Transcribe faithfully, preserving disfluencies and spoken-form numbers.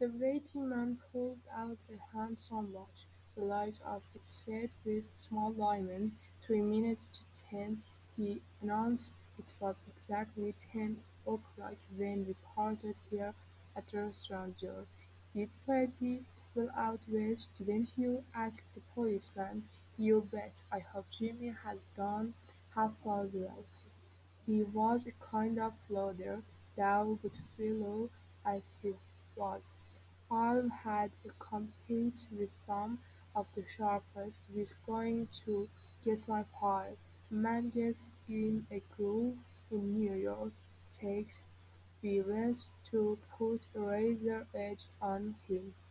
The waiting man pulled out a handsome watch. The light of it said with small diamonds, "Three minutes to ten." He announced it was exactly ten o'clock when we parted here at the restaurant door. "Did Freddie pull out west, didn't you?" asked the policeman. "You bet. I hope Jimmy has done half as well. He was a kind of loader, though good fellow as he was. I've had a compete with some of the sharpest who's going to get my pile. A man gets in a groove in New York takes the West to put a razor edge on him."